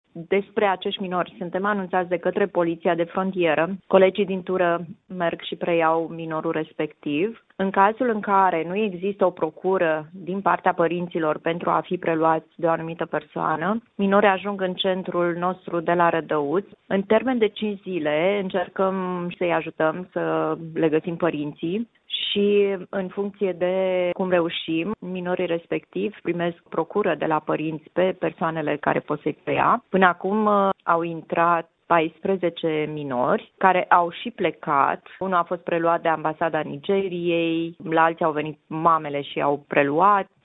Despre acești minori suntem anunțați de către Poliția de Frontieră. Colegii din tură merg și preiau minorul respectiv. În cazul în care nu există o procură din partea părinților pentru a fi preluați de o anumită persoană, minorii ajung în centrul nostru de la Rădăuț. În termen de 5 zile încercăm să-i ajutăm să le găsim părinții și în funcție de cum reușim, minorii respectivi primesc procură de la părinți pe persoanele care pot să-i preia. Până acum au intrat 14 minori care au și plecat. Unul a fost preluat de ambasada Nigeriei, la alții au venit mamele și au preluat.